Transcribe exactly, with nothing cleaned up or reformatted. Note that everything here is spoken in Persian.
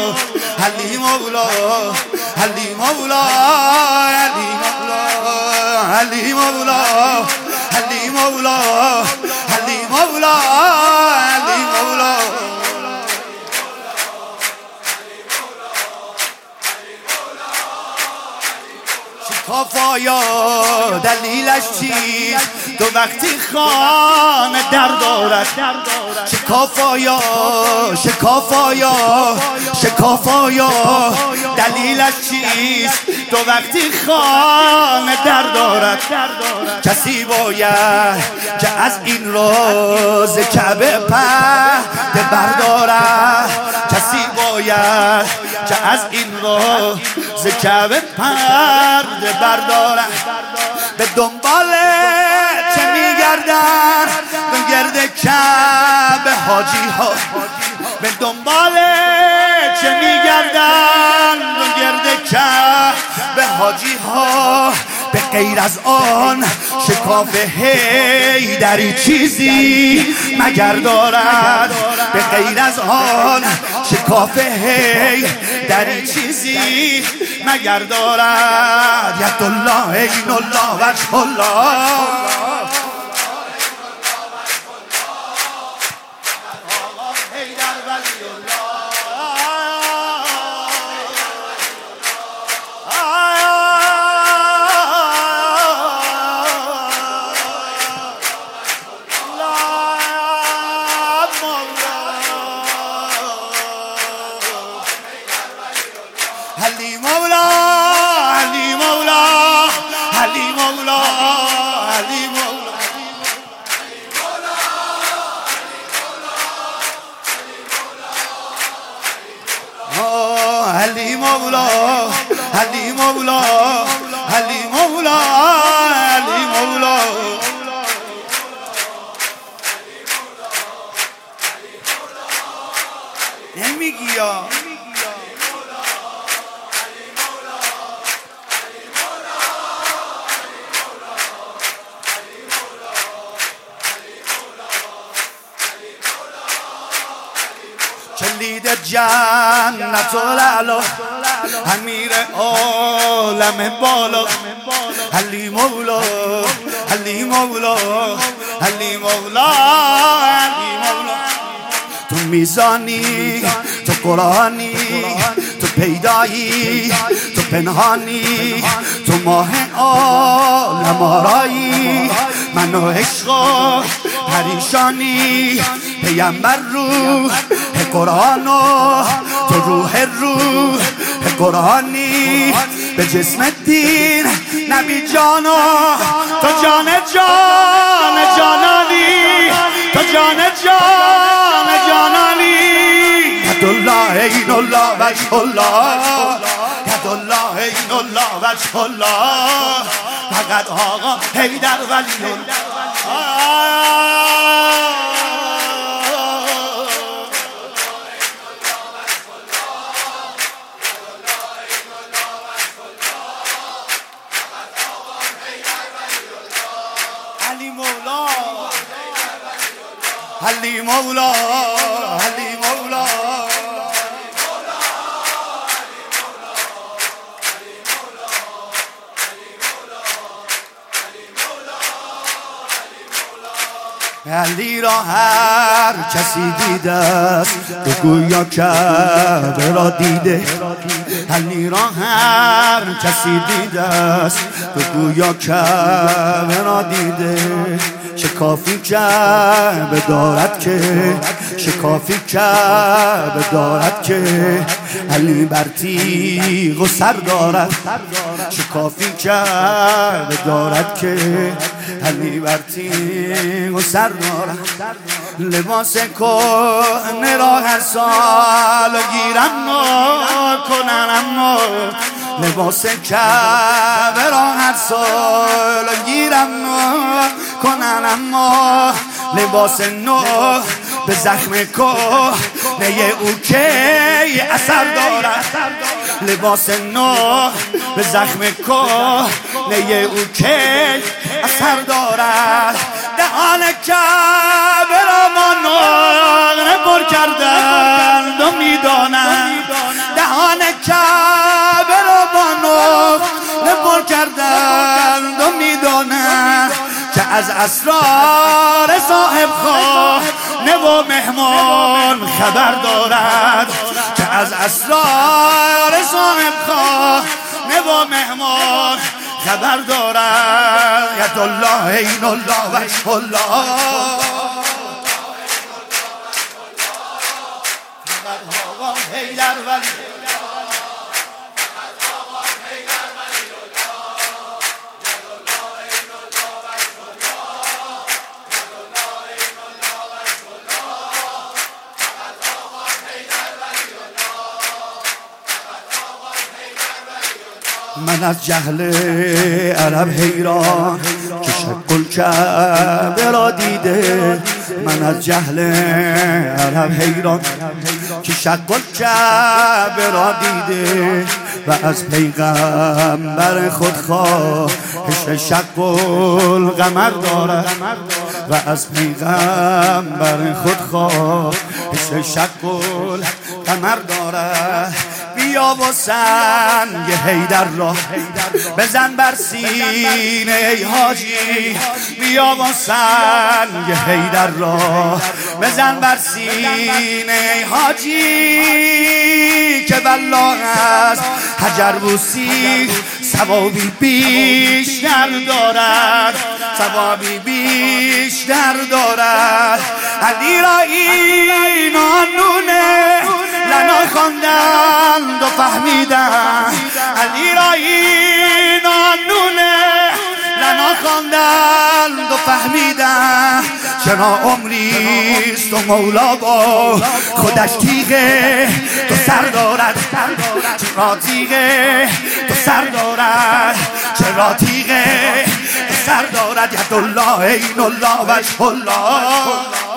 علی مولا علی مولا علی مولا علی مولا علی مولا علی مولا علی مولا شکافایا دلیلش چیست تو وقتی خانه در دارد شکافایا شکافایا شکافایا دلیلش چیست تو وقتی خانه در دارد کسی باید که از این راز کعبه پرده بردارد کسی باید که از این راز کعبه پرده بردارد به دنبال چه میگردن به گرد کعبه حاجی ها به دنبال چه میگردن به گرد کعبه حاجی ها به غیر از آن شکاف حیدری چیزی مگر دارد به غیر از آن شکاف حیدری چیزی مگر دارد ید الله عین الله وجه الله علی مولا علی مولا علی مولا علی مولا علی مولا علی مولا علی مولا علی مولا نمیگی یا کلید جنت العلا امیر عالم بالا علی مولا علی مولا علی مولا علی مولا تو میزانی تو قرآنی تو پیدایی تو پنهانی تو ماه عالم آرایی من و عشق و پریشانی پیامبر روح قرآن و تو روح روح قرآنی به جسم دین نبی جانو تو جان جان جانانی تو جان جان جانانی ید الله عین الله وجه الله ید الله عین الله وجه الله فقط آقا حیدر ولی الله علی مولا علی مولا علی مولا علی را هر کسی دیده است گویا کعبه را دیده علی را هر کسی دیده است گویا کعبه را دیده شکافی کعبه دارد که شکافی کعبه دارد که علی بر تیغ و سر دارد شکافی کعبه دارد که علی بر تیغ و سر دارد لباس کهنه را هر سال گیرم کنن اما لباس کعبه را هر سال گیرم کنن اما لباس نو به زخم کهنه او کی اثر دارد لباس نو به زخم کهنه او کی اثر دارد دهان کعبه را ما نقره پر کردند و میدانند جهان کعبه را با نقل پر کردند و میدانند که از اسرار صاحب خانه و مهمان خبر دارد، که از اسرار صاحب خانه و مهمان خبر دارد. ید الله عین الله وجه الله، حیدر ولی من از جهل عرب حیران که شق الکعبه را دیده، من از جهل عرب حیران که شق الکعبه را دیده و از پیغمبر خود خواهش شق القمر دارد، و از پیغمبر خود خواهش شق القمر دارد. بیا و سنگ حیدر را بزن بر سینه ای حاجی، بیا و سنگ حیدر را بزن بر سینه ای حاجی، که والله از حجر بوسی ثوابی بیشتر دارد، ثوابی بیشتر دارد. علی را این آنونه لنا خواندند و فهمیدند، علی را این آنونه لنا خواندند و فهمیدند. چرا عمریست و مولا با خودش تیغه تو سر دارد، چرا تیغه تو سر دارد، چرا تیغه تو سر دارد. ید الله عین الله وجه الله.